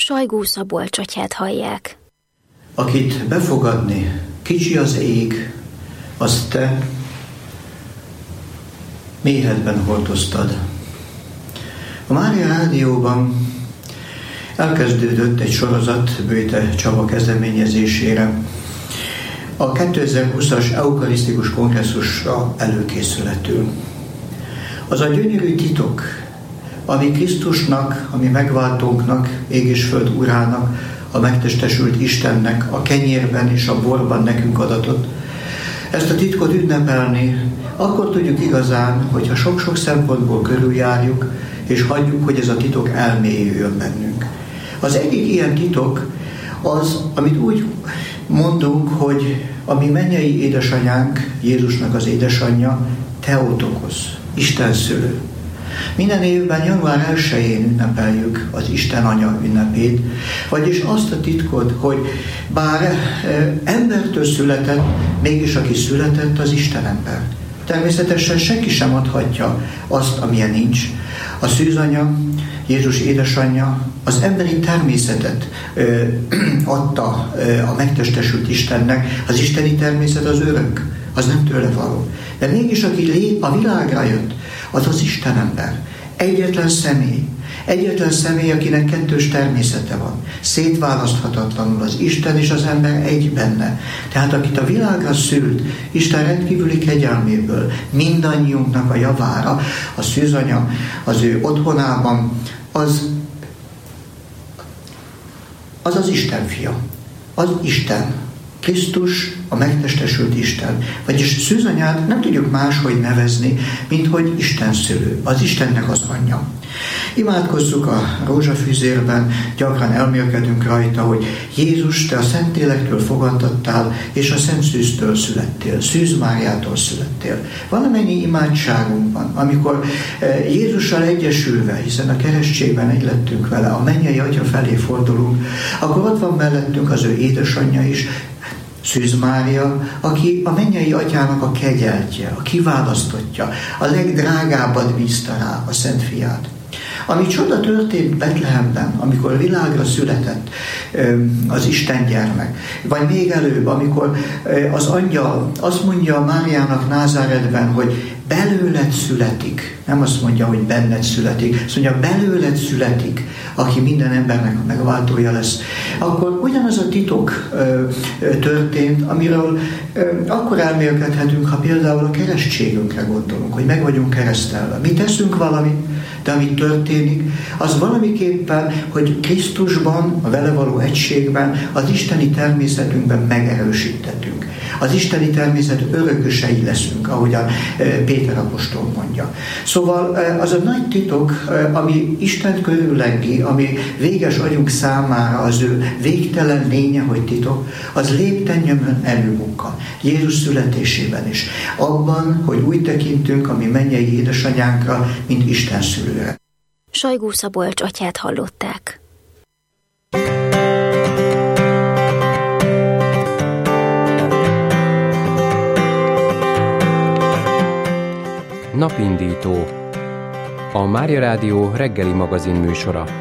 Sajgó Szabolcs atyát hallják. Akit befogadni kicsi az ég, azt te méhedben hordoztad. A Mária Rádióban elkezdődött egy sorozat Böjte Csaba kezdeményezésére a 2020-as eukarisztikus kongresszusra előkészületül. Az a gyönyörű titok, ami Krisztusnak, ami megváltónknak, ég és föld urának, a megtestesült Istennek a kenyérben és a borban nekünk adatott. Ezt a titkot ünnepelni akkor tudjuk igazán, hogyha sok-sok szempontból körüljárjuk, és hagyjuk, hogy ez a titok elmélyüljön bennünk. Az egyik ilyen titok az, amit úgy mondunk, hogy a mi mennyei édesanyánk, Jézusnak az édesanyja, Theotokos, Isten szülő. Minden évben január 1-én ünnepeljük az Isten Anya ünnepét, vagyis azt a titkot, hogy bár embertől született, mégis aki született, az Isten ember. Természetesen senki sem adhatja azt, amilyen nincs. A szűzanya, Jézus édesanyja az emberi természetet adta a megtestesült Istennek. Az isteni természet az örök, az nem tőle való. De mégis aki a világra jött, az az Isten ember. Egyetlen személy, akinek kettős természete van. Szétválaszthatatlanul az Isten és az ember egy benne. Tehát akit a világra szült, Isten rendkívüli kegyelméből, mindannyiunknak a javára, a szűzanya az ő otthonában, az Isten fia. Az Isten. Krisztus, a megtestesült Isten. Vagyis szűzanyát nem tudjuk máshogy nevezni, mint hogy Isten szülő, az Istennek az anyja. Imádkozzuk a rózsafűzérben, gyakran elmélkedünk rajta, hogy Jézus, te a Szentlélektől fogantattál, és a Szent Szűztől születtél, Szűz Máriától születtél. Valamennyi imádságunkban, amikor Jézussal egyesülve, hiszen a keresztségben egy lettünk vele, a mennyei Atya felé fordulunk, akkor ott van mellettünk az ő édesanyja is, Szűz Mária, aki a mennyei atyának a kegyeltje, a kiválasztottja, a legdrágábbat bízta rá, a Szent Fiát. Ami csoda történt Betlehemben, amikor világra született az Isten gyermek, vagy még előbb, amikor az angyal azt mondja Máriának Názáretben, hogy belőled születik, nem azt mondja, hogy benned születik, azt mondja, belőled születik, aki minden embernek a megváltója lesz, akkor ugyanaz a titok történt, amiről akkor elmélkedhetünk, ha például a keresztségünkre gondolunk, hogy meg vagyunk keresztelve. Mi teszünk valamit, de ami történik, az valamiképpen, hogy Krisztusban, a vele való egységben, az isteni természetünkben megerősítettünk. Az isteni természet örökösei leszünk, ahogyan Péter apostol mondja. Szóval az a nagy titok, ami Isten körüllengi, ami véges agyunk számára az ő végtelen lénye, hogy titok, az lépten-nyomon előbukkan. Jézus születésében is. Abban, hogy úgy tekintünk a mi mennyei édesanyánkra, mint Isten szülőre. Sajgó Szabolcs atyát hallották. Napindító. A Mária Rádió reggeli magazin műsora.